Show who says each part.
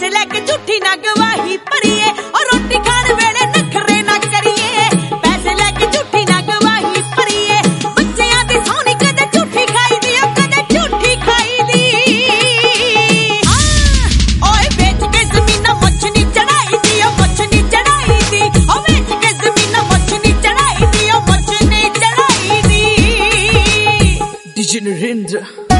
Speaker 1: पैसे लेके झूठी ना गवाही भरीए और रोटी खाने वेले नखरे ना करिए पैसे लेके झूठी ना गवाही भरीए बच्चियां दी सोनी कदे झूठी खाई दी कदे झूठी खाई दी ओए बेच के जमीना मुछ नहीं चढ़ाई दी मुछ नहीं चढ़ाई दी ओ बेच के जमीना मुछ नहीं चढ़ाई दी मुछ नहीं चढ़ाई दी
Speaker 2: DJ Narendra